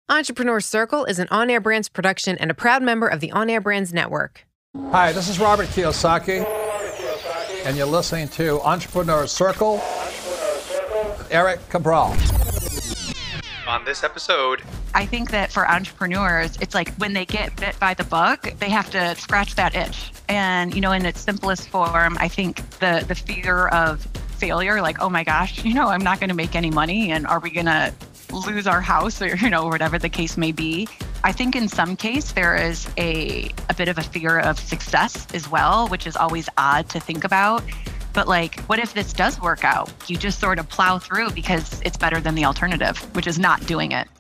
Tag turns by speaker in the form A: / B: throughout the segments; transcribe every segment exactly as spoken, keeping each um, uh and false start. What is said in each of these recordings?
A: Entrepreneur Circle is an On Air Brands production and a proud member of the On Air Brands Network.
B: Hi, this is Robert Kiyosaki, and you're listening to Entrepreneur Circle with Eric Cabral.
C: On this episode,
D: I think that for entrepreneurs, it's like when they get bit by the bug, they have to scratch that itch. And, you know, in its simplest form, I think the the fear of failure, like, oh my gosh, you know, I'm not going to make any money, and are we going to lose our house, or, you know, whatever the case may be. I think in some case there is a, a bit of a fear of success as well, which is always odd to think about. But like, what if this does work out? You just sort of plow through because it's better than the alternative, which is not doing it.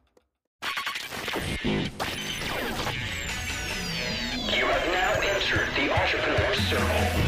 E: You have now entered the Entrepreneur Circle.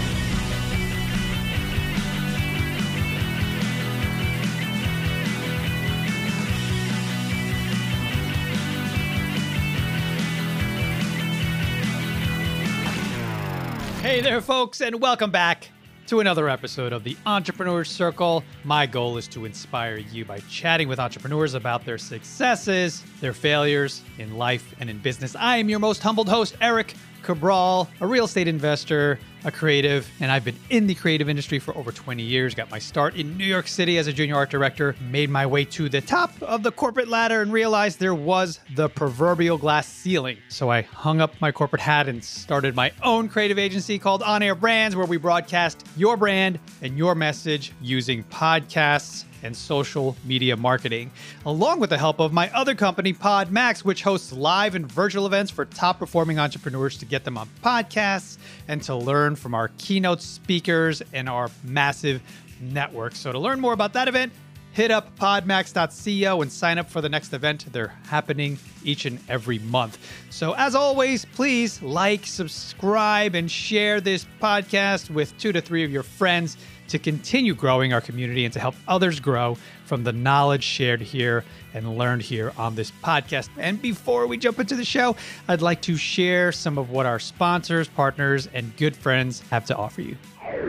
F: Hey there, folks, and welcome back to another episode of the Entrepreneur Circle. My goal is to inspire you by chatting with entrepreneurs about their successes, their failures in life and in business. I am your most humbled host, Eric Cabral, a real estate investor, a creative, and I've been in the creative industry for over twenty years. Got my start in New York City as a junior art director, made my way to the top of the corporate ladder and realized there was the proverbial glass ceiling. So I hung up my corporate hat and started my own creative agency called On Air Brands, where we broadcast your brand and your message using podcasts and social media marketing, along with the help of my other company, PodMax, which hosts live and virtual events for top-performing entrepreneurs to get them on podcasts and to learn from our keynote speakers and our massive network. So to learn more about that event, hit up podmax dot co and sign up for the next event. They're happening each and every month. So as always, please like, subscribe, and share this podcast with two to three of your friends to continue growing our community and to help others grow from the knowledge shared here and learned here on this podcast. And before we jump into the show, I'd like to share some of what our sponsors, partners, and good friends have to offer you.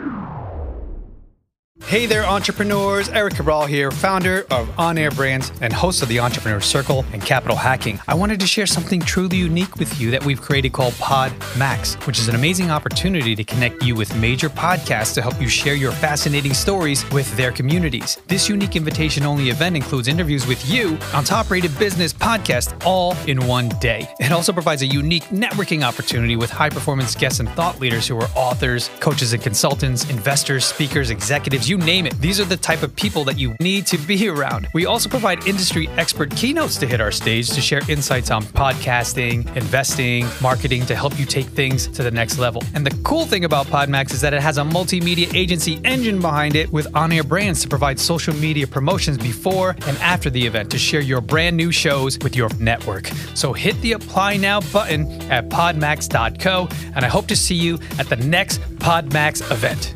F: Hey there, entrepreneurs. Eric Cabral here, founder of On Air Brands and host of the Entrepreneur Circle and Capital Hacking. I wanted to share something truly unique with you that we've created called PodMax, which is an amazing opportunity to connect you with major podcasts to help you share your fascinating stories with their communities. This unique invitation-only event includes interviews with you on top-rated business podcasts all in one day. It also provides a unique networking opportunity with high-performance guests and thought leaders who are authors, coaches and consultants, investors, speakers, executives, you name it. These are the type of people that you need to be around. We also provide industry expert keynotes to hit our stage to share insights on podcasting, investing, marketing to help you take things to the next level. And the cool thing about PodMax is that it has a multimedia agency engine behind it with On Air Brands to provide social media promotions before and after the event to share your brand new shows with your network. So hit the apply now button at podmax dot co, and I hope to see you at the next PodMax event.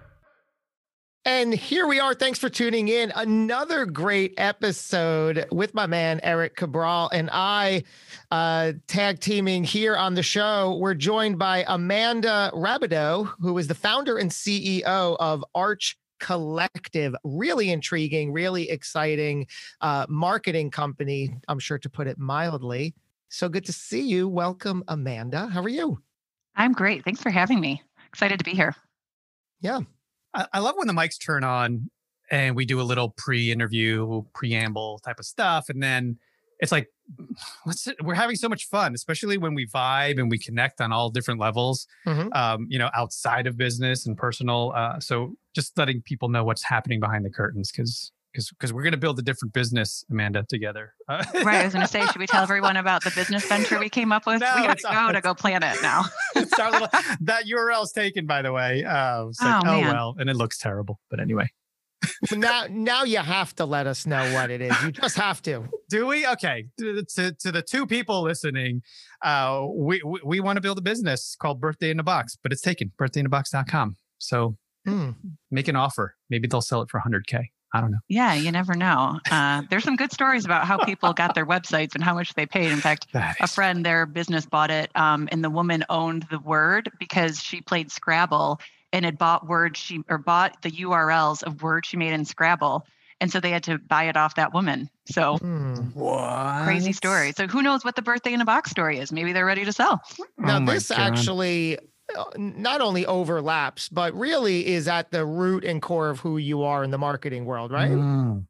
G: And here we are. Thanks for tuning in. Another great episode with my man, Eric Cabral, and I uh, tag teaming here on the show. We're joined by Amanda Rabideau, who is the founder and C E O of Arch Collective. Really intriguing, really exciting uh, marketing company, I'm sure to put it mildly. So good to see you. Welcome, Amanda. How are you?
D: I'm great. Thanks for having me. Excited to be here.
G: Yeah.
F: I, I love when the mics turn on and we do a little pre-interview, preamble type of stuff. And then it's like, let's, we're having so much fun, especially when we vibe and we connect on all different levels, mm-hmm. um, you know, outside of business and personal. Uh, so just letting people know what's happening behind the curtains, because because because we're going to build a different business, Amanda, together. Uh,
D: right. I was going to say, should we tell everyone about the business venture we came up with?
F: No,
D: we got to go to go plan it now.
F: It's our little, that U R L is taken, by the way. Uh, it's like, oh, oh well, and it looks terrible. But anyway.
G: now, now you have to let us know what it is. You just have to.
F: Do we? Okay. To, to, to the two people listening, uh, we, we, we want to build a business called Birthday in a Box, but it's taken, birthday in a box dot com. So mm. make an offer. Maybe they'll sell it for one hundred K. I don't know.
D: Yeah, you never know. Uh, there's some good stories about how people got their websites and how much they paid. In fact, a friend, their business bought it, um, and the woman owned the word because she played Scrabble and had bought words she or bought the U R Ls of words she made in Scrabble. And so they had to buy it off that woman. So
G: Mm.
H: What?
D: crazy story. So who knows what the birthday in a box story is? Maybe they're ready to sell.
G: Now,
H: Oh my
G: this
H: God.
G: actually uh, not only overlaps, but really is at the root and core of who you are in the marketing world, right?
H: Mm.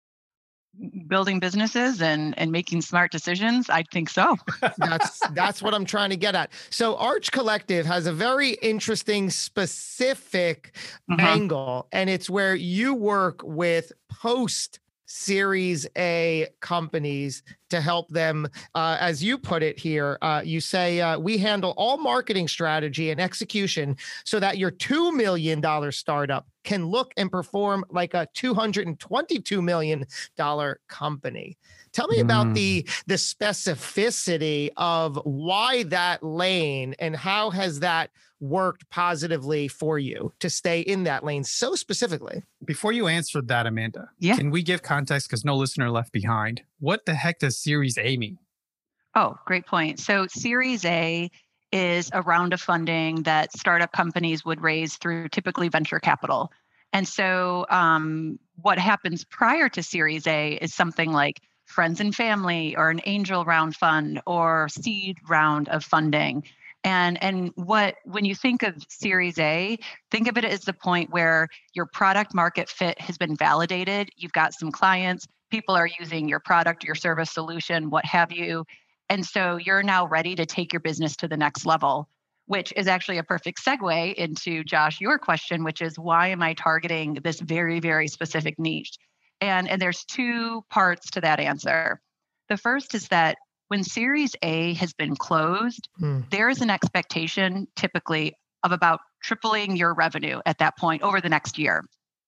D: Building businesses and and making smart decisions. I think so.
G: That's that's what I'm trying to get at. So Arch Collective has a very interesting, specific
D: Mhm.
G: angle, and it's where you work with post Series A companies to help them, uh, as you put it here. Uh, you say uh, we handle all marketing strategy and execution so that your two million dollars startup can look and perform like a two hundred twenty-two million dollars company. Tell me about
H: Mm.
G: the the specificity of why that lane and how has that worked positively for you to stay in that lane so specifically?
H: Before you answer that, Amanda,
D: Yeah.
H: can we give context because no listener left behind? What the heck does Series A mean?
D: Oh, great point. So Series A is a round of funding that startup companies would raise through typically venture capital. And so um, what happens prior to Series A is something like friends and family or an angel round fund or seed round of funding. And and what when you think of Series A, think of it as the point where your product market fit has been validated. You've got some clients, people are using your product, your service solution, what have you. And so you're now ready to take your business to the next level, which is actually a perfect segue into Josh, your question, which is why am I targeting this very, very specific niche? And, and there's two parts to that answer. The first is that when Series A has been closed,
G: Hmm.
D: there is an expectation typically of about tripling your revenue at that point over the next year.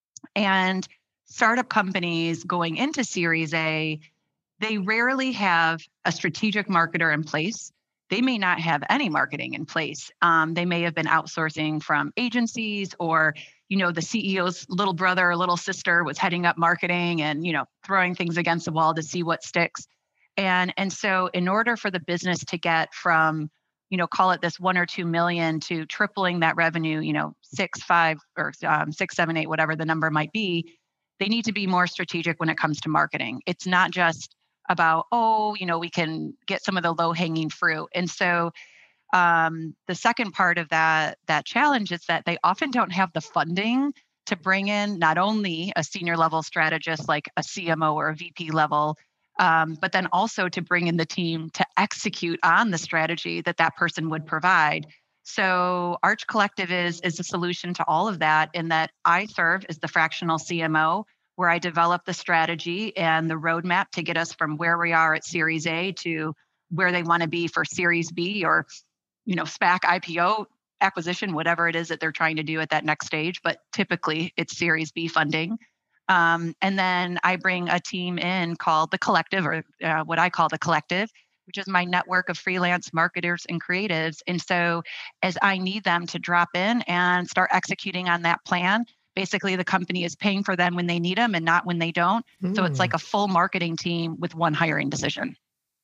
D: And startup companies going into Series A, they rarely have a strategic marketer in place. They may not have any marketing in place. Um, they may have been outsourcing from agencies, or you know, the C E O's little brother or little sister was heading up marketing and you know throwing things against the wall to see what sticks. And and so in order for the business to get from, you know, call it this one or two million to tripling that revenue, you know, six, five, or um, six, seven, eight, whatever the number might be, they need to be more strategic when it comes to marketing. It's not just about, oh, you know, we can get some of the low hanging fruit. And so um, the second part of that that challenge is that they often don't have the funding to bring in not only a senior level strategist like a C M O or a V P level, um, but then also to bring in the team to execute on the strategy that that person would provide. So Arch Collective is is a solution to all of that in that I serve as the fractional C M O, where I develop the strategy and the roadmap to get us from where we are at Series A to where they want to be for Series B or, you know, SPAC, I P O, acquisition, whatever it is that they're trying to do at that next stage. But typically it's Series B funding. Um, and then I bring a team in called the Collective, or uh, what I call the Collective, which is my network of freelance marketers and creatives. And so as I need them to drop in and start executing on that plan, basically the company is paying for them when they need them and not when they don't. So it's
G: Mm.
D: like a full marketing team with one hiring decision.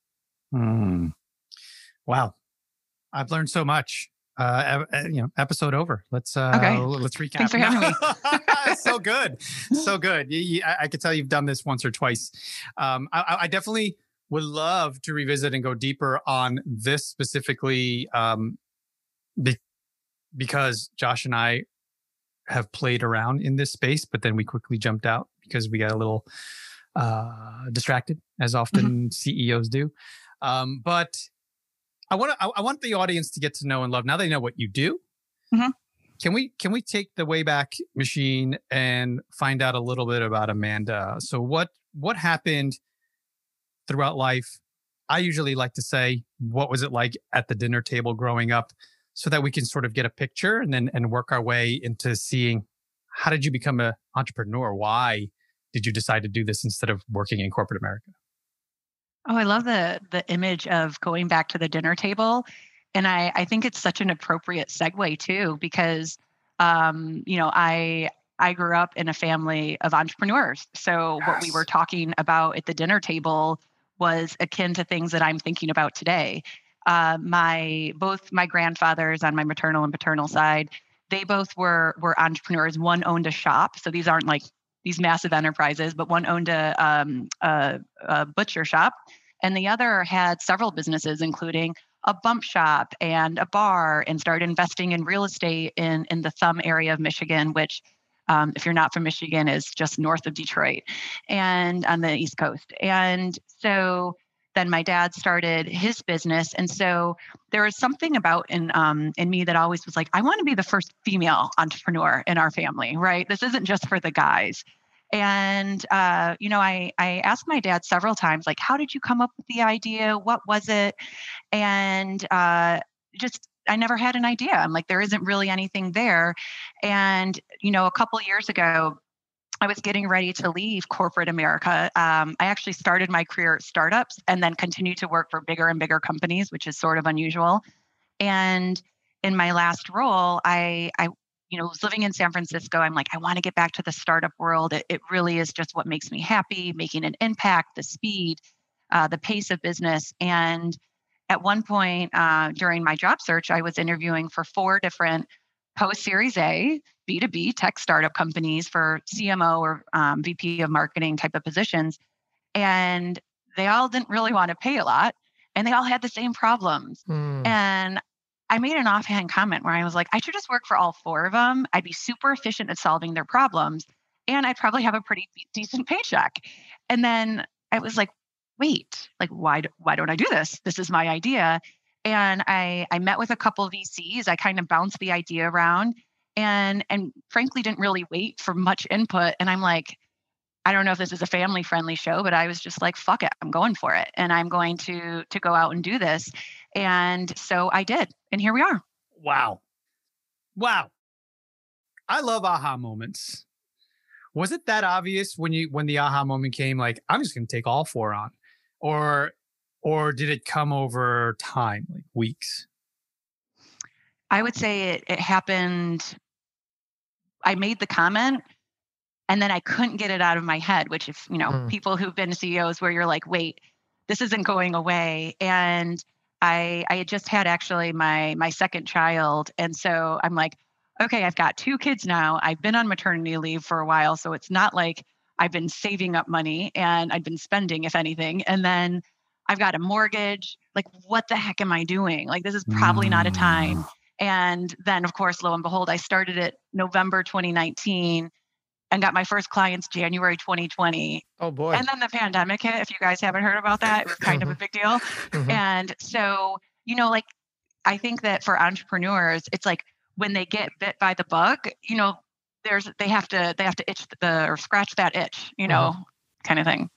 H: Hmm. Wow. I've learned so much. Uh, ep- uh, you know, episode over. Let's uh,
D: Okay.
H: let's recap.
D: Thanks for having me.
H: So good, so good. You, you, I I could tell you've done this once or twice. Um, I, I definitely would love to revisit and go deeper on this specifically, um, be, because Josh and I have played around in this space, but then we quickly jumped out because we got a little uh, distracted, as often C E Os do. Um, but I want to. I, I want the audience to get to know and love. Now they know what you do.
D: Mhm.
H: Can we can we take the Wayback Machine and find out a little bit about Amanda? So what what happened throughout life? I usually like to say, what was it like at the dinner table growing up, so that we can sort of get a picture and then and work our way into seeing how did you become an entrepreneur? Why did you decide to do this instead of working in corporate America?
D: Oh, I love the the image of going back to the dinner table. And I, I think it's such an appropriate segue too, because um, you know, I I grew up in a family of entrepreneurs. So what we
H: Yes.
D: were talking about at the dinner table was akin to things that I'm thinking about today. Uh, my both my grandfathers on my maternal and paternal side, they both were were entrepreneurs. One owned a shop. So these aren't like these massive enterprises, but one owned a, um, a, a butcher shop, and the other had several businesses, including a bump shop and a bar, and started investing in real estate in, in the Thumb area of Michigan, which, um, if you're not from Michigan, is just north of Detroit and on the East Coast. And so then my dad started his business. And so there was something about in um, in me that always was like, I want to be the first female entrepreneur in our family, right? This isn't just for the guys. And, uh, you know, I, I asked my dad several times, like, how did you come up with the idea? What was it? And uh, just, I never had an idea. I'm like, there isn't really anything there. And, you know, a couple years ago, I was getting ready to leave corporate America. Um, I actually started my career at startups and then continued to work for bigger and bigger companies, which is sort of unusual. And in my last role, I, I you know, was living in San Francisco. I'm like, I want to get back to the startup world. It, it really is just what makes me happy, making an impact, the speed, uh, the pace of business. And at one point uh, during my job search, I was interviewing for four different post-Series A, B two B tech startup companies for C M O or um, V P of marketing type of positions. And they all didn't really want to pay a lot, and they all had the same problems. Mm. And I made an offhand comment where I was like, I should just work for all four of them. I'd be super efficient at solving their problems, and I'd probably have a pretty decent paycheck. And then I was like, wait, like, why, why don't I do this? This is my idea. And I, I met with a couple of V Cs. I kind of bounced the idea around and, and frankly, didn't really wait for much input. And I'm like, I don't know if this is a family friendly show, but I was just like, fuck it, I'm going for it. And I'm going to, to go out and do this. And so I did. And here we are.
H: Wow. Wow. I love aha moments. Was it that obvious when you, when the aha moment came, like, I'm just going to take all four on? Or, or did it come over time, like weeks?
D: I would say it, it happened. I made the comment and then I couldn't get it out of my head, which if, you know, mm. people who've been C E Os where you're like, wait, this isn't going away. And I, I had just had actually my, my second child. And so I'm like, okay, I've got two kids now. I've been on maternity leave for a while. So it's not like I've been saving up money and I've been spending, if anything. And then I've got a mortgage. Like, what the heck am I doing? Like, this is probably mm. not a time. And then, of course, lo and behold, I started it November twenty nineteen and got my first clients January twenty twenty.
G: Oh, boy.
D: And then the pandemic hit. If you guys haven't heard about that, it was kind of a big deal. Mm-hmm. And so, you know, like, I think that for entrepreneurs, it's like when they get bit by the bug, you know, there's, they have to, they have to itch the, or scratch that itch, you know, mm-hmm. kind of thing.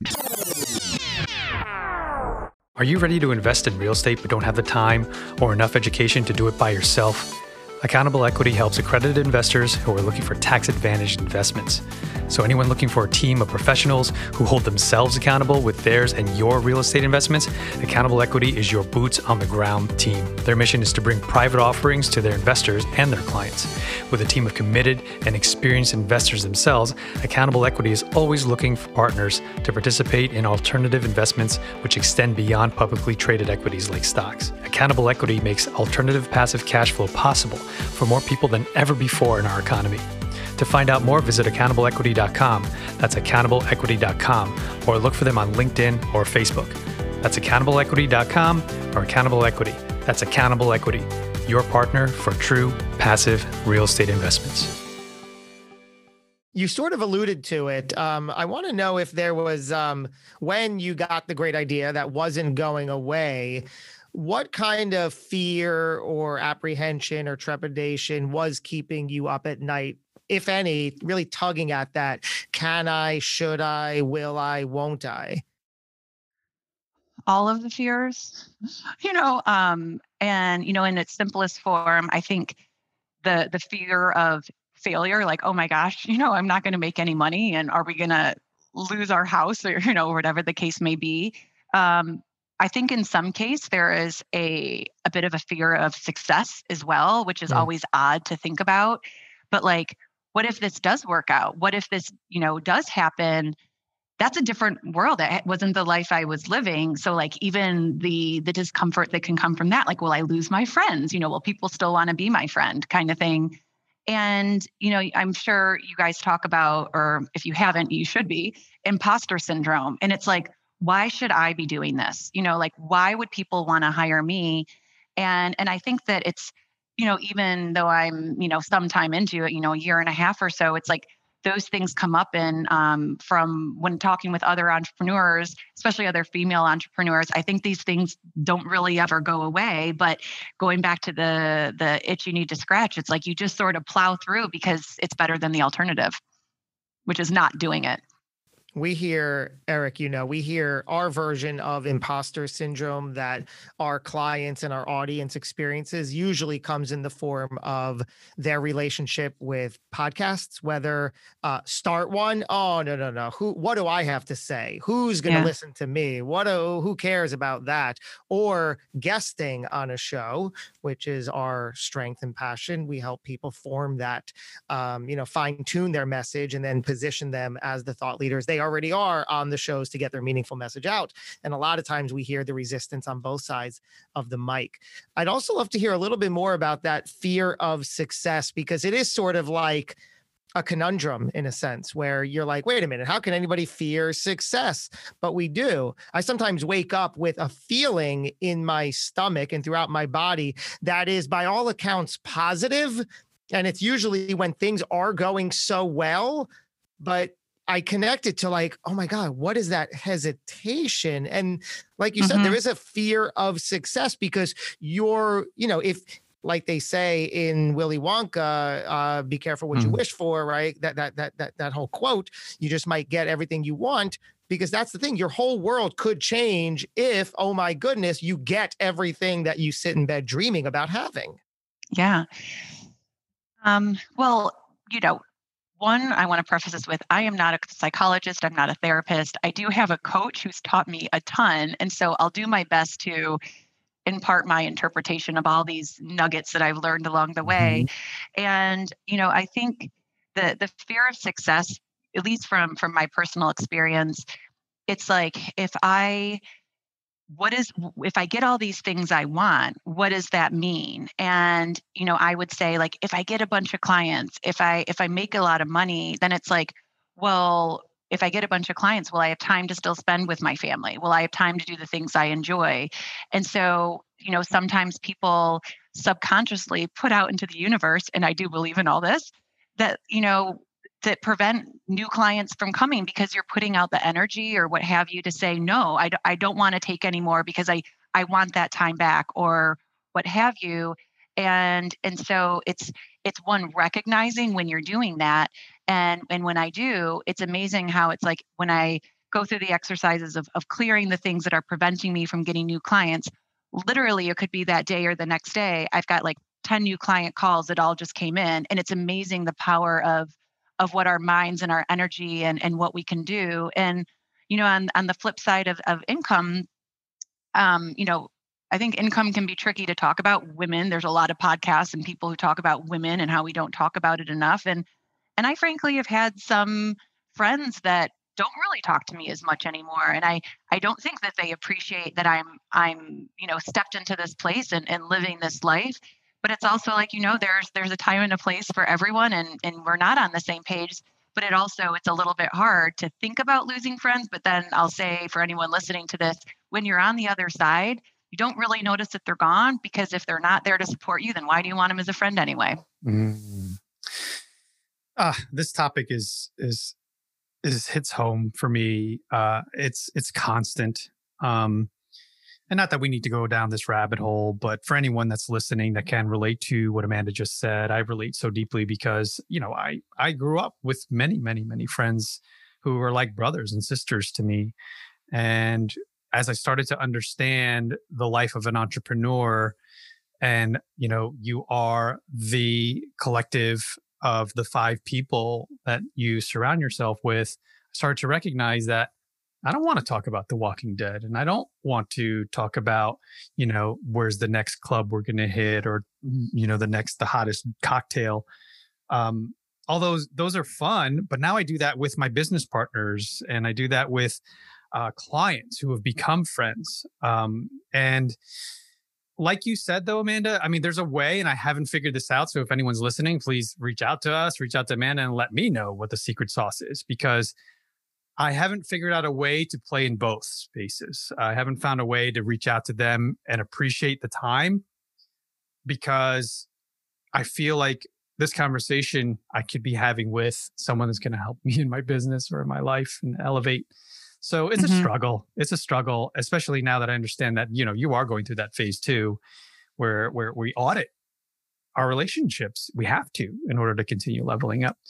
F: Are you ready to invest in real estate but don't have the time or enough education to do it by yourself? Accountable Equity helps accredited investors who are looking for tax-advantaged investments. So anyone looking for a team of professionals who hold themselves accountable with theirs and your real estate investments, Accountable Equity is your boots on the ground team. Their mission is to bring private offerings to their investors and their clients. With a team of committed and experienced investors themselves, Accountable Equity is always looking for partners to participate in alternative investments which extend beyond publicly traded equities like stocks. Accountable Equity makes alternative passive cash flow possible for more people than ever before in our economy. To find out more, visit accountable equity dot com. That's accountable equity dot com, or look for them on LinkedIn or Facebook. That's accountable equity dot com or Accountable Equity. That's Accountable Equity, your partner for true passive real estate investments.
G: You sort of alluded to it. Um, I want to know if there was, um, when you got the great idea that wasn't going away, what kind of fear or apprehension or trepidation was keeping you up at night, if any, really tugging at that? Can I, should I, will I, won't I?
D: All of the fears, you know, um, and, you know, in its simplest form, I think the the fear of failure, like, oh my gosh, you know, I'm not going to make any money, and are we going to lose our house, or, you know, whatever the case may be. Um, I think in some case there is a a bit of a fear of success as well, which is mm. always odd to think about. But like, what if this does work out? What if this, you know, does happen? That's a different world. It wasn't the life I was living. So like, even the the discomfort that can come from that, like, will I lose my friends? You know, will people still want to be my friend, kind of thing. And, you know, I'm sure you guys talk about, or if you haven't, you should be, imposter syndrome. And it's like, why should I be doing this? You know, like, why would people want to hire me? And and I think that it's, you know, even though I'm, you know, sometime into it, you know, a year and a half or so, it's like those things come up in um, from when talking with other entrepreneurs, especially other female entrepreneurs. I think these things don't really ever go away. But going back to the the itch you need to scratch, it's like you just sort of plow through because it's better than the alternative, which is not doing it.
G: We hear, Eric, you know, we hear our version of imposter syndrome that our clients and our audience experiences usually comes in the form of their relationship with podcasts, whether uh, start one. Oh, no, no, no. Who, what do I have to say? Who's going to
D: Yeah.
G: listen to me? What, do, who cares about that? Or guesting on a show, which is our strength and passion. We help people form that, um, you know, fine tune their message and then position them as the thought leaders they already are on the shows to get their meaningful message out. And a lot of times we hear the resistance on both sides of the mic. I'd also love to hear a little bit more about that fear of success, because it is sort of like a conundrum in a sense where you're like, wait a minute, how can anybody fear success? But we do. I sometimes wake up with a feeling in my stomach and throughout my body that is by all accounts positive. And it's usually when things are going so well, but I connect it to like, oh my God, what is that hesitation? And like you mm-hmm. said, there is a fear of success because you're, you know, if like they say in Willy Wonka, uh, be careful what mm-hmm. you wish for, right? That, that, that, that, that whole quote, you just might get everything you want, because that's the thing. Your whole world could change if, oh my goodness, you get everything that you sit in bed dreaming about having.
D: Yeah. Um, well, you know, One, I want to preface this with, I am not a psychologist. I'm not a therapist. I do have a coach who's taught me a ton. And so I'll do my best to impart my interpretation of all these nuggets that I've learned along the way. Mm-hmm. And, you know, I think the the fear of success, at least from, from my personal experience, it's like, if I what is, if I get all these things I want, what does that mean? And, you know, I would say, like, if I get a bunch of clients, if I, if I make a lot of money, then it's like, well, if I get a bunch of clients, will I have time to still spend with my family? Will I have time to do the things I enjoy? And so, you know, sometimes people subconsciously put out into the universe, and I do believe in all this, that, you know, that prevent new clients from coming because you're putting out the energy or what have you to say, no, I, d- I don't want to take any more because I, I want that time back or what have you. And, and so it's, it's one, recognizing when you're doing that. And, and when I do, it's amazing how it's like, when I go through the exercises of, of clearing the things that are preventing me from getting new clients, literally it could be that day or the next day, I've got like ten new client calls that all just came in. And it's amazing the power of of what our minds and our energy and, and what we can do. And, you know, on, on the flip side of, of income, um, you know, I think income can be tricky to talk about. Women, there's a lot of podcasts and people who talk about women and how we don't talk about it enough. And, and I frankly have had some friends that don't really talk to me as much anymore. And I, I don't think that they appreciate that I'm, I'm, you know, stepped into this place and, and living this life. But it's also like, you know, there's there's a time and a place for everyone, and, and we're not on the same page. But it also, it's a little bit hard to think about losing friends. But then I'll say, for anyone listening to this, when you're on the other side, you don't really notice that they're gone, because if they're not there to support you, then why do you want them as a friend anyway?
H: Mm. Uh, this topic is is is hits home for me. Uh, it's it's constant. Um, And not that we need to go down this rabbit hole, but for anyone that's listening that can relate to what Amanda just said, I relate so deeply because, you know, I, I grew up with many, many, many friends who were like brothers and sisters to me. And as I started to understand the life of an entrepreneur, and, you know, you are the collective of the five people that you surround yourself with, I started to recognize that I don't want to talk about The Walking Dead, and I don't want to talk about, you know, where's the next club we're going to hit, or, you know, the next, the hottest cocktail. Um, all those, those are fun, but now I do that with my business partners, and I do that with uh, clients who have become friends. Um, and like you said, though, Amanda, I mean, there's a way, and I haven't figured this out. So if anyone's listening, please reach out to us, reach out to Amanda, and let me know what the secret sauce is, because I haven't figured out a way to play in both spaces. I haven't found a way to reach out to them and appreciate the time, because I feel like this conversation I could be having with someone that's going to help me in my business or in my life and elevate. So it's
D: Mm-hmm.
H: a struggle. It's a struggle, especially now that I understand that, you know, you are going through that phase too, where where we audit our relationships. We have to in order to continue leveling up.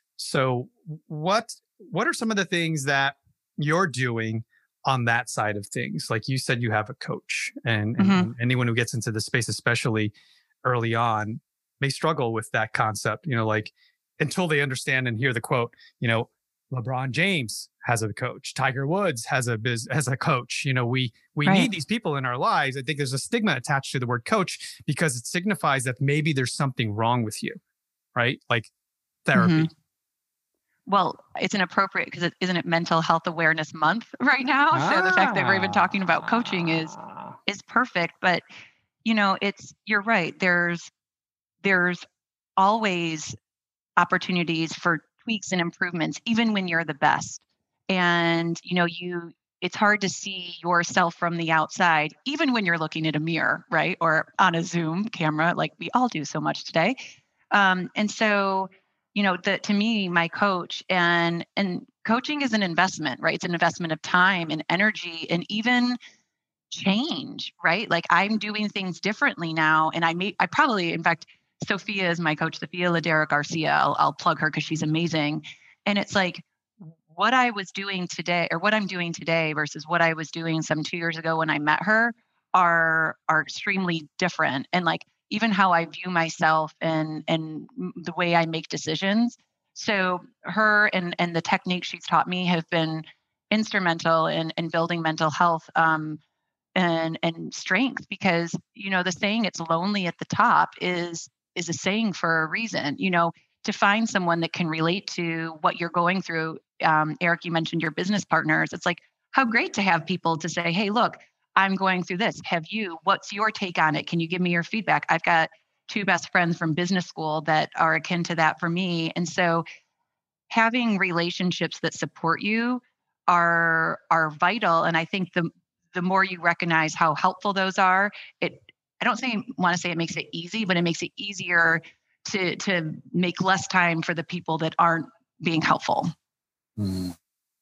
H: So what what are some of the things that you're doing on that side of things? Like you said, you have a coach, and, and,
D: Mhm.
H: and anyone who gets into the space, especially early on, may struggle with that concept, you know, like until they understand and hear the quote, you know, LeBron James has a coach, Tiger Woods has a biz, has a coach. You know, we we
D: Right.
H: need these people in our lives. I think there's a stigma attached to the word coach because it signifies that maybe there's something wrong with you, right? Like therapy.
D: Mhm. Well, it's inappropriate because it isn't it Mental Health Awareness Month right now. So the fact that we're even talking about coaching is
H: Ah.
D: is perfect. But you know, it's you're right. There's there's always opportunities for tweaks and improvements, even when you're the best. And you know, you it's hard to see yourself from the outside, even when you're looking at a mirror, right? Or on a Zoom camera, like we all do so much today. Um, and so, you know, the, to me, my coach and and coaching is an investment, right? It's an investment of time and energy and even change, right? Like I'm doing things differently now, and I may, I probably, in fact, Sophia is my coach, Sophia Ladera Garcia. I'll, I'll plug her because she's amazing. And it's like what I was doing today, or what I'm doing today, versus what I was doing some two years ago when I met her, are are extremely different. And like even how I view myself and and the way I make decisions. So her and and the techniques she's taught me have been instrumental in in building mental health um, and and strength, because you know the saying "it's lonely at the top" is is a saying for a reason. You know, to find someone that can relate to what you're going through. Um, Eric, you mentioned your business partners. It's like how great to have people to say, "Hey, look, I'm going through this. Have you? What's your take on it? Can you give me your feedback?" I've got two best friends from business school that are akin to that for me, and so having relationships that support you are are vital. And I think the the more you recognize how helpful those are, it I don't say want to say it makes it easy, but it makes it easier to to make less time for the people that aren't being helpful.
H: Mm.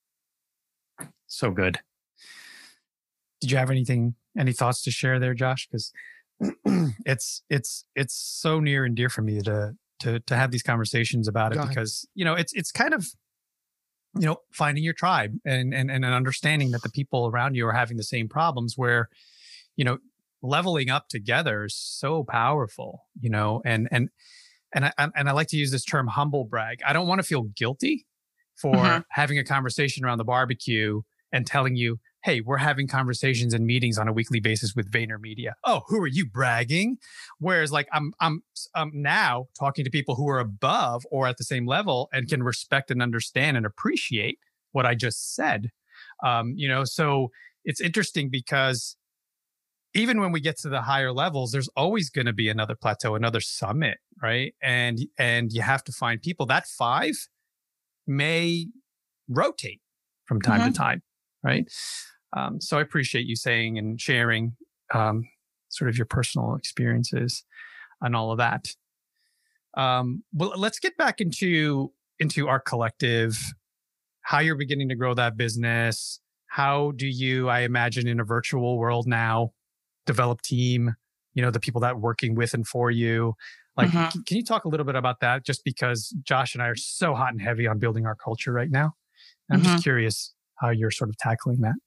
H: So good. Did you have anything, any thoughts to share there, Josh? Because it's it's it's so near and dear for me to to to have these conversations about it,
G: Go ahead.
H: because you know it's it's kind of, you know, finding your tribe and and and an understanding that the people around you are having the same problems, where, you know, leveling up together is so powerful, you know, and and and I and I like to use this term humble brag. I don't want to feel guilty for
D: Mhm.
H: having a conversation around the barbecue and telling you, hey, we're having conversations and meetings on a weekly basis with VaynerMedia. Oh, who are you bragging? Whereas like I'm I'm I'm now talking to people who are above or at the same level and can respect and understand and appreciate what I just said. Um, you know, so it's interesting because even when we get to the higher levels, there's always going to be another plateau, another summit, right? And and you have to find people. That five may rotate from time
D: Mhm.
H: to time, right? Um, so I appreciate you saying and sharing um, sort of your personal experiences and all of that. Um, well, let's get back into into our collective. How you're beginning to grow that business. How do you, I imagine, in a virtual world now, develop team? You know, the people that are working with and for you. Like,
D: Mhm.
H: c- can you talk a little bit about that? Just because Josh and I are so hot and heavy on building our culture right now. And I'm
D: Mhm.
H: just curious how you're sort of tackling that.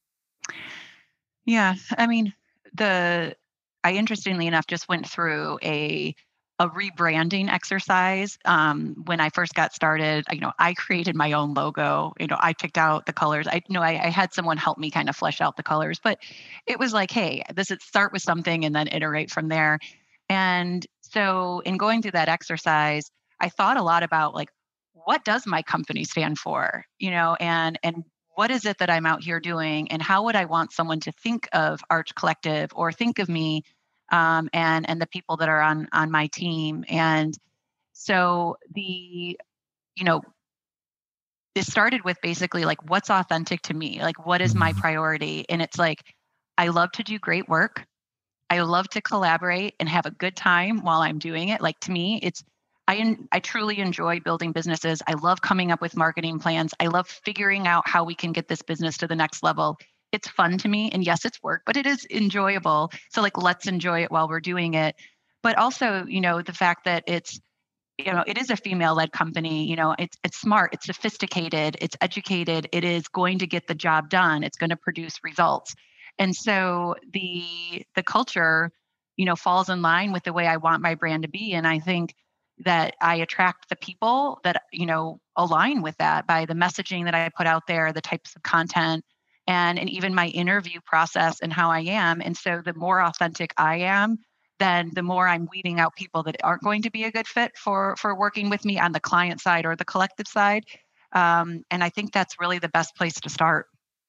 D: Yeah, I mean, the I interestingly enough just went through a a rebranding exercise um, when I first got started. You know, I created my own logo. You know, I picked out the colors. I you know I, I had someone help me kind of flesh out the colors, but it was like, hey, this is start with something and then iterate from there. And so, in going through that exercise, I thought a lot about like, what does my company stand for? You know, and and what is it that I'm out here doing, and how would I want someone to think of Arch Collective or think of me um, and and the people that are on on my team. And so the, you know, this started with basically like, what's authentic to me? Like, what is my priority? And it's like, I love to do great work. I love to collaborate and have a good time while I'm doing it. Like, to me, it's, I, I truly enjoy building businesses. I love coming up with marketing plans. I love figuring out how we can get this business to the next level. It's fun to me. And yes, it's work, but it is enjoyable. So like, let's enjoy it while we're doing it. But also, you know, the fact that it's, you know, it is a female-led company, you know, it's it's smart, it's sophisticated, it's educated, it is going to get the job done, it's going to produce results. And so the the culture, you know, falls in line with the way I want my brand to be. And I think that I attract the people that, you know, align with that by the messaging that I put out there, the types of content, and, and even my interview process and how I am. And so the more authentic I am, then the more I'm weeding out people that aren't going to be a good fit for, for working with me on the client side or the collective side. Um, and I think that's really the best place to start.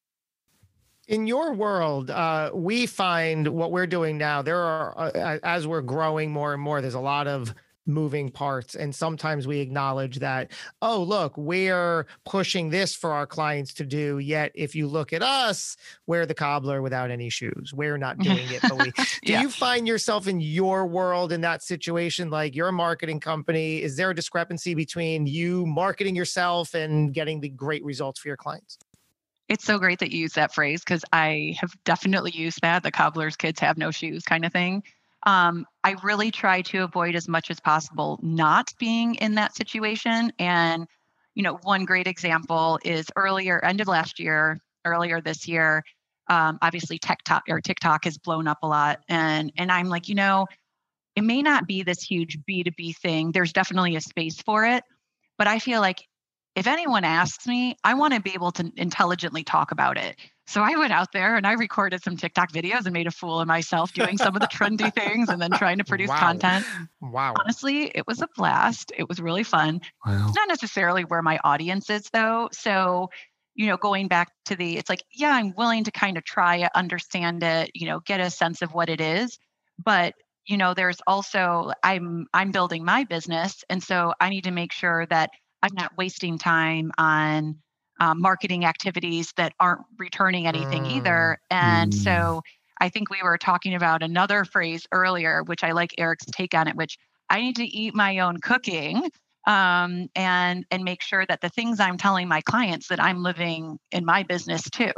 G: In your world, uh, we find what we're doing now, there are, uh, as we're growing more and more, there's a lot of moving parts. And sometimes we acknowledge that, oh, look, we're pushing this for our clients to do. Yet if you look at us, we're the cobbler without any shoes. We're not doing it. But we, do yeah. you find yourself in your world in that situation? Like, you're a marketing company. Is there a discrepancy between you marketing yourself and getting the great results for your clients?
D: It's so great that you use that phrase, because I have definitely used that, the cobbler's kids have no shoes kind of thing. Um, I really try to avoid as much as possible not being in that situation. And, you know, one great example is earlier, end of last year, earlier this year, um, obviously TikTok or TikTok has blown up a lot. And, and I'm like, you know, it may not be this huge B two B thing. There's definitely a space for it. But I feel like if anyone asks me, I want to be able to intelligently talk about it. So I went out there and I recorded some TikTok videos and made a fool of myself doing some of the trendy things and then trying to produce
G: wow.
D: content.
G: Wow.
D: Honestly, it was a blast. It was really fun.
H: Wow.
D: It's not necessarily where my audience is though. So, you know, going back to the, it's like, yeah, I'm willing to kind of try it, understand it, you know, get a sense of what it is. But, you know, there's also, I'm, I'm building my business. And so I need to make sure that I'm not wasting time on um, marketing activities that aren't returning anything mm. either. And mm. so I think we were talking about another phrase earlier, which I like Eric's take on it, which I need to eat my own cooking um, and, and make sure that the things I'm telling my clients that I'm living in my business too.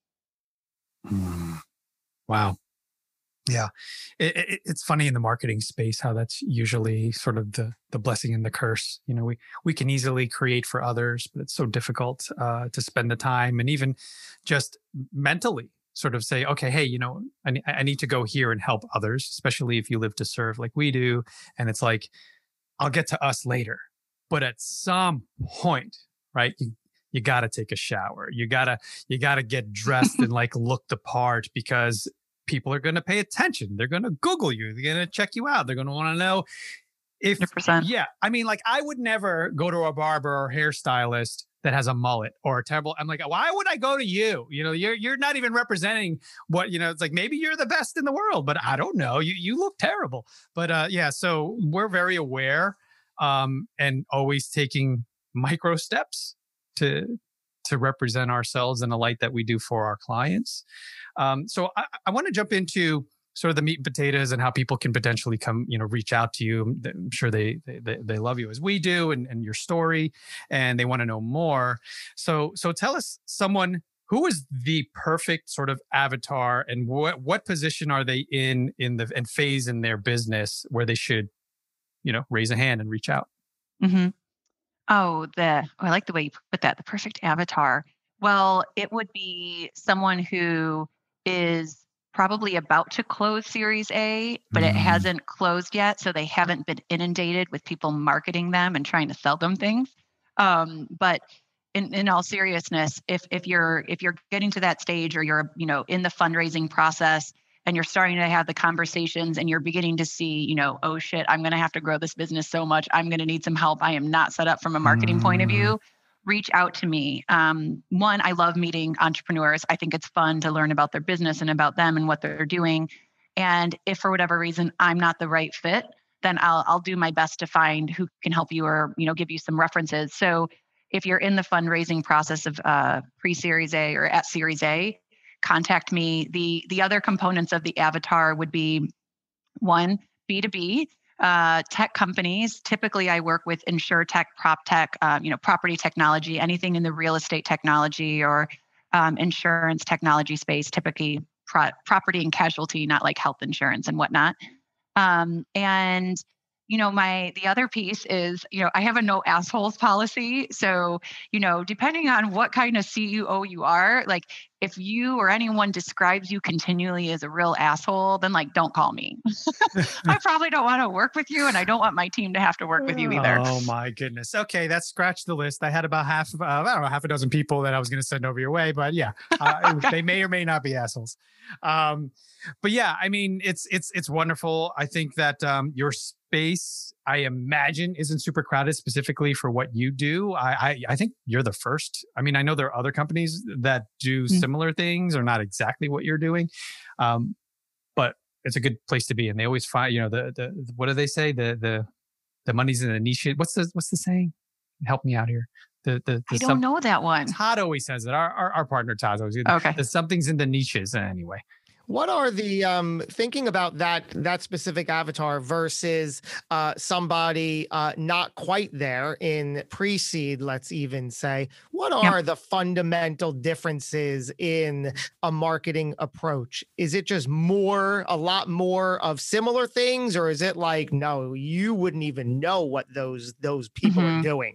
H: Mm. Wow. Yeah, it, it, it's funny in the marketing space how that's usually sort of the the blessing and the curse. You know, we we can easily create for others, but it's so difficult uh, to spend the time and even just mentally sort of say, okay, hey, you know, I, I need to go here and help others, especially if you live to serve like we do. And it's like, I'll get to us later, but at some point, right? You, you got to take a shower. You gotta you gotta get dressed and like look the part, because people are going to pay attention. They're going to Google you. They're going to check you out. They're going to want to know if,
D: one hundred percent.
H: Yeah. I mean, like, I would never go to a barber or hairstylist that has a mullet or a terrible, I'm like, why would I go to you? You know, you're, you're not even representing what, you know, it's like, maybe you're the best in the world, but I don't know. You, you look terrible. But uh, yeah, so we're very aware um, and always taking micro steps to, to represent ourselves in the light that we do for our clients. Um, so I, I want to jump into sort of the meat and potatoes and how people can potentially come, you know, reach out to you. I'm sure they they, they love you as we do, and, and your story, and they want to know more. So so tell us, someone who is the perfect sort of avatar, and what what position are they in in the and phase in their business where they should, you know, raise a hand and reach out.
D: Mm-hmm. Oh, the oh, I like the way you put that. The perfect avatar. Well, it would be someone who is probably about to close Series A, but it hasn't closed yet. So they haven't been inundated with people marketing them and trying to sell them things. Um, but in, in all seriousness, if if you're if you're getting to that stage, or you're, you know, in the fundraising process and you're starting to have the conversations and you're beginning to see, you know, oh shit, I'm going to have to grow this business so much. I'm going to need some help. I am not set up from a marketing point of view. Reach out to me. Um, one, I love meeting entrepreneurs. I think it's fun to learn about their business and about them and what they're doing. And if for whatever reason I'm not the right fit, then I'll I'll do my best to find who can help you or, you know, give you some references. So if you're in the fundraising process of uh, pre-Series A or at Series A, contact me. The the other components of the avatar would be one, B two B. Uh, tech companies. Typically, I work with insure tech, prop tech, uh, you know, property technology, anything in the real estate technology or um, insurance technology space. Typically, pro- property and casualty, not like health insurance and whatnot. Um, and you know, my the other piece is, you know, I have a no assholes policy. So, you know, depending on what kind of C E O you are, like if you or anyone describes you continually as a real asshole, then like don't call me. I probably don't want to work with you, and I don't want my team to have to work with you either.
H: Oh my goodness. Okay, that's scratched the list. I had about half, uh, I don't know, half a dozen people that I was going to send over your way, but yeah, uh,
D: Okay.
H: they may or may not be assholes. Um, but yeah, I mean, it's it's it's wonderful. I think that um, your space, I imagine, isn't super crowded specifically for what you do. I I, I think you're the first. I mean, I know there are other companies that do
D: Mm.
H: similar things or not exactly what you're doing, um, but it's a good place to be. And they always find, you know, the the what do they say? The the the money's in the niche. What's the what's the saying? Help me out here. The the, the
D: I don't
H: some-
D: know that one.
H: Todd always says it. Our our, our partner Todd always.
D: Okay.
H: The something's in the niches anyway.
G: What are the um thinking about that that specific avatar versus uh somebody uh not quite there in pre-seed, let's even say, what are the fundamental differences in a marketing approach? Is it just more a lot more of similar things, or is it like, no, you wouldn't even know what those those people
D: Mhm.
G: are doing?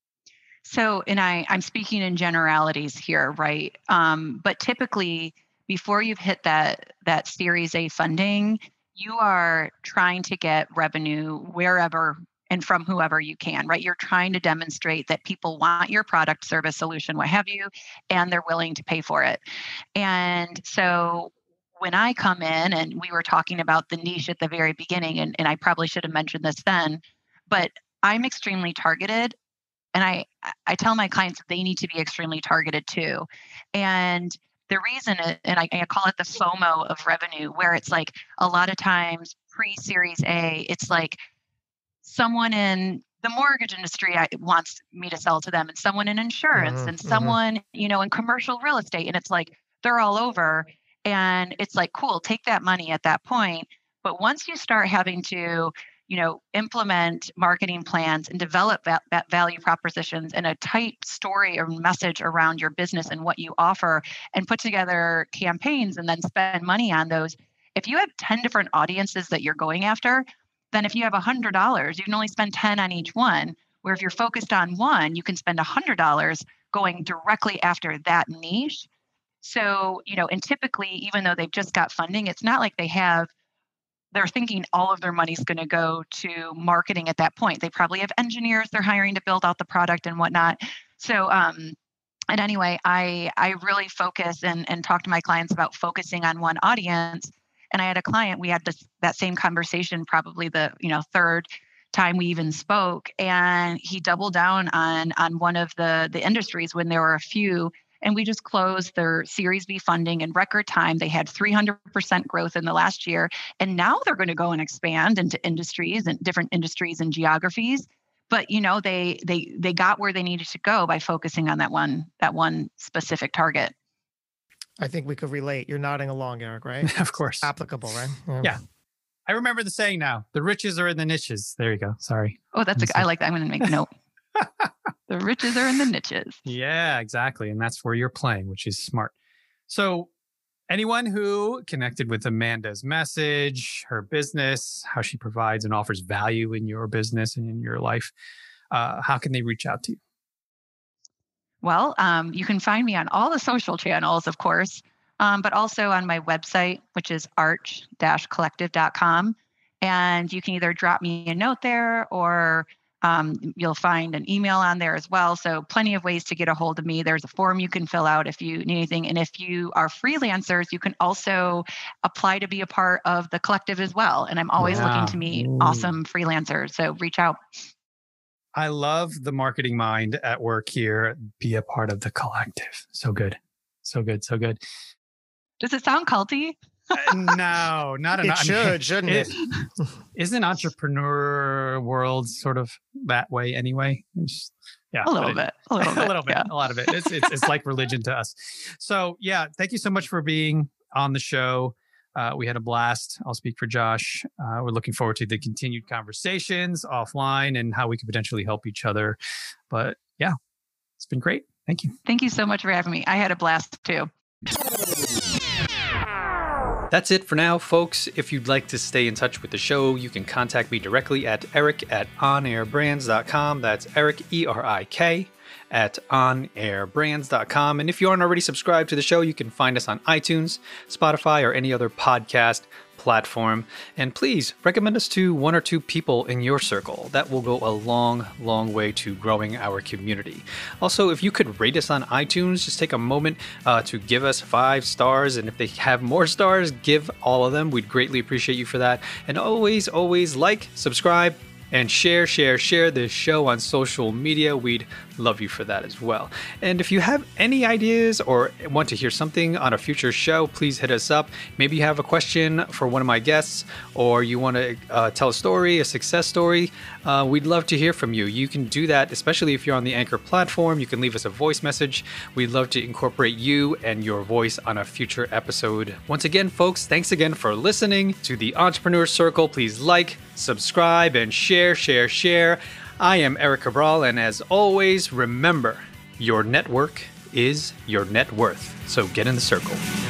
D: So, and I, I'm speaking in generalities here, right? Um, but typically, before you've hit that that Series A funding, you are trying to get revenue wherever and from whoever you can, right? You're trying to demonstrate that people want your product, service, solution, what have you, and they're willing to pay for it. And so when I come in, and we were talking about the niche at the very beginning, and, and I probably should have mentioned this then, but I'm extremely targeted. And I, I tell my clients they need to be extremely targeted too. And the reason, it, and I, I call it the FOMO of revenue, where it's like a lot of times pre-Series A, it's like someone in the mortgage industry I- wants me to sell to them, and someone in insurance,
G: Mhm,
D: and
G: mhm.
D: someone, you know, in commercial real estate. And it's like they're all over. And it's like, cool, take that money at that point. But once you start having to, you know, implement marketing plans and develop that, that value propositions and a tight story or message around your business and what you offer, and put together campaigns and then spend money on those. If you have ten different audiences that you're going after, then if you have one hundred dollars, you can only spend ten on each one. Where if you're focused on one, you can spend one hundred dollars going directly after that niche. So, you know, and typically, even though they've just got funding, it's not like they have they're thinking all of their money's going to go to marketing at that point. They probably have engineers they're hiring to build out the product and whatnot. So, um, and anyway, I I really focus and and talk to my clients about focusing on one audience. And I had a client, we had this that same conversation probably the you know third time we even spoke, and he doubled down on on one of the the industries when there were a few. And we just closed their Series B funding in record time. They had three hundred percent growth in the last year. And now they're going to go and expand into industries and different industries and geographies. But, you know, they they they got where they needed to go by focusing on that one that one specific target.
G: I think we could relate. You're nodding along, Eric, right?
H: Of course.
G: Applicable, right?
H: Yeah. I remember the saying now. The riches are in the niches. There you go. Sorry.
D: Oh, that's a, I like that. I'm going to make a note. The riches are in the niches.
H: Yeah, exactly. And that's where you're playing, which is smart. So anyone who connected with Amanda's message, her business, how she provides and offers value in your business and in your life, uh, how can they reach out to you?
D: Well, um, you can find me on all the social channels, of course, um, but also on my website, which is arch dash collective dot com. And you can either drop me a note there, or um, you'll find an email on there as well. So plenty of ways to get a hold of me. There's a form you can fill out if you need anything. And if you are freelancers, you can also apply to be a part of the collective as well. And I'm always
H: Yeah.
D: looking to meet
H: Ooh.
D: awesome freelancers. So reach out.
H: I love the marketing mind at work here. Be a part of the collective. So good. So good. So good.
D: Does it sound culty?
H: no, not
G: It
H: enough.
G: should, shouldn't it?
H: Isn't entrepreneur world sort of that way anyway? It's- yeah,
D: A little
H: but
D: bit. A little bit.
H: a little bit,
D: yeah.
H: a lot of it. It's, it's it's like religion to us. So yeah, thank you so much for being on the show. Uh, we had a blast. I'll speak for Josh. Uh, we're looking forward to the continued conversations offline and how we could potentially help each other. But yeah, it's been great. Thank you.
D: Thank you so much for having me. I had a blast too.
F: That's it for now, folks. If you'd like to stay in touch with the show, you can contact me directly at eric at onairbrands dot com. That's Eric, E R I K, at onairbrands dot com. And if you aren't already subscribed to the show, you can find us on iTunes, Spotify, or any other podcast platform. And please recommend us to one or two people in your circle. That will go a long, long way to growing our community. Also, if you could rate us on iTunes, just take a moment uh, to give us five stars. And if they have more stars, give all of them. We'd greatly appreciate you for that. And always, always like, subscribe, and share, share, share this show on social media. We'd love you for that as well. And if you have any ideas or want to hear something on a future show, please hit us up. Maybe you have a question for one of my guests, or you want to uh, tell a story, a success story. Uh, we'd love to hear from you. You can do that, especially if you're on the Anchor platform. You can leave us a voice message. We'd love to incorporate you and your voice on a future episode. Once again, folks, thanks again for listening to the Entrepreneur Circle. Please like, subscribe, and share, share, share. I am Eric Cabral, and as always, remember, your network is your net worth. So get in the circle.